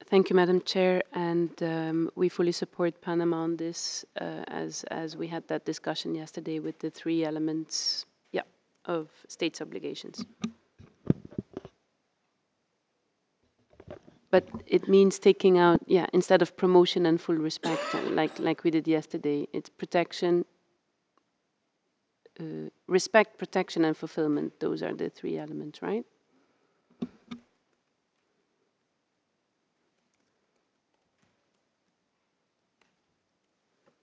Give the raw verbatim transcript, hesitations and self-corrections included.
Thank you, Madam Chair, and um, we fully support Panama on this, uh, as as we had that discussion yesterday with the three elements, yeah, of states' obligations. But it means taking out, yeah, instead of promotion and full respect, uh, like like we did yesterday, it's protection, uh, respect, protection, and fulfillment. Those are the three elements, right?